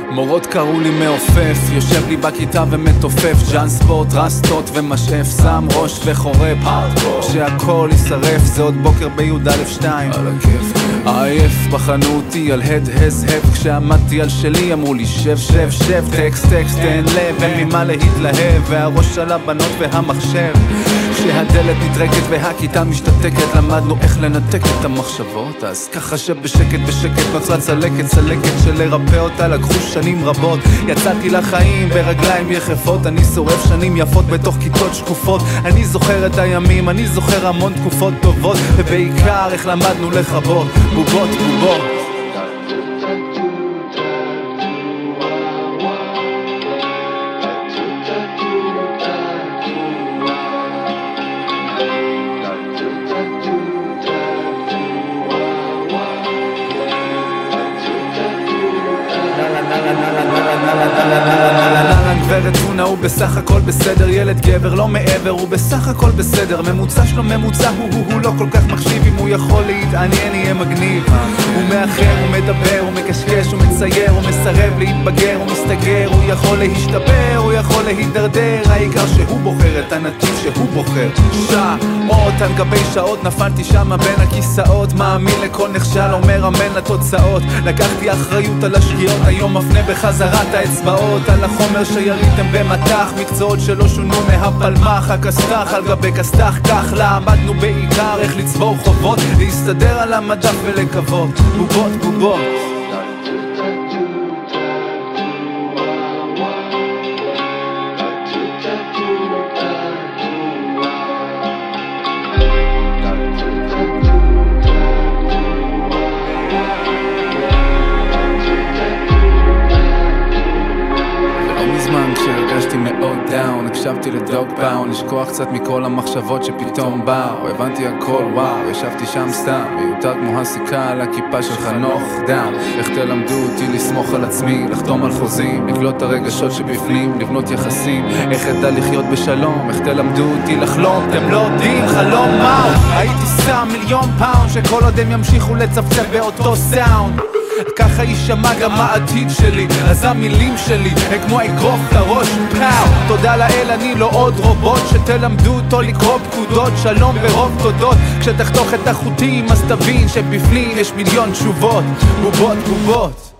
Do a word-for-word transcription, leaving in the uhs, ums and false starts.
מורות קראו לי מעופף, יושב לי בכיתה ומתופף ג'אן ספורט, רסטות ומשאף, שם ראש וחורף שהכל יישרף, זה עוד בוקר ביוד א' שתיים על הכיף עייף, בחנו אותי על הד הז הב כשעמדתי על שלי אמרו לי שב שב שב טקסט טקסט אין לב, אין ממה להתלהב והראש על הבנות והמחשב כשהדלת נטרקת והכיתה משתתקת למדנו איך לנתק את המחשבות אז ככה שבשקט בשקט נוצרה צלקת צלקת שלרפא אותה לקחו שנים רבות יצאתי לחיים ברגליים יחפות אני שורף שנים יפות בתוך כיתות שקופות אני זוכר את הימים, אני זוכר המון תקופות טובות ובעיקר איך למדנו לחבות בובות בובות גברת תונה הוא בסך הכל בסדר ילד גבר לא מעבר הוא בסך הכל בסדר ממוצע שלו ממוצע הוא הוא הוא לא כל כך מחשיב אם הוא יכול להתעניין יהיה מגניב הוא מאחר הוא מדבר הוא מקשקש הוא מצייר הוא מסרב להתבגר הוא מסתגר הוא יכול להשתפר הוא יכול להידרדר העיקר שהוא בוחר את הנתיב שהוא בוחר שעות על גבי שעות נפלתי שמה בין הכיסאות מאמין לכל נכשל אומר אמן לתוצאות לקחתי אחריות על השגיאות היום מפנה בחזרת האצבעות על החומר שיריתם במתח מקצועות שלא שונו מהפלמח הכסתח על גבי כסתח כך למדנו בעיקר איך לצבור חובות להסתדר על המדף ולקוות בובות בובות כשהרגשתי מאוד דאון, הקשבתי לדוג פאון לשכוח קצת מכל המחשבות שפתאום באו הבנתי הכל וואו, ישבתי שם סתם מיותר כמו הסיכה על הכיפה של חנוך דאון איך תלמדו אותי לסמוך על עצמי לחתום על חוזים, לקלוט את הרגשות שבפנים לבנות יחסים, איך אדע לחיות בשלום איך תלמדו אותי לחלום אתם לא יודעים חלום מהו הייתי שם מיליון פאונד שכל עוד הם ימשיכו לצפצף באותו סאונד ככה יישמע גם העתיד שלי אז המילים שלי הם כמו אגרוף לראש פאו תודה לאל אני לא עוד רובוט שתלמדו אותו לקרוא פקודות שלום ורוב תודות כשתחתוך את החוטים אז תבין שבפנים יש מיליון תשובות בובות בובות